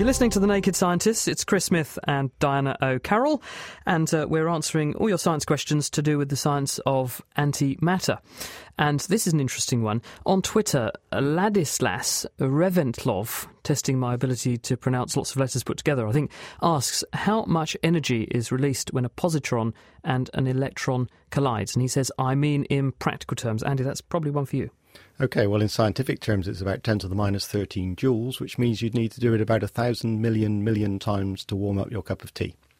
You're listening to The Naked Scientists. It's Chris Smith and Diana O'Carroll, and we're answering all your science questions to do with the science of antimatter. And this is an interesting one. On Twitter, Ladislas Reventlov, testing my ability to pronounce lots of letters put together, I think, asks how much energy is released when a positron and an electron collides. And he says, I mean in practical terms. Andy, that's probably one for you. OK, well, in scientific terms, it's about 10 to the minus 13 joules, which means you'd need to do it about 1,000 million times to warm up your cup of tea.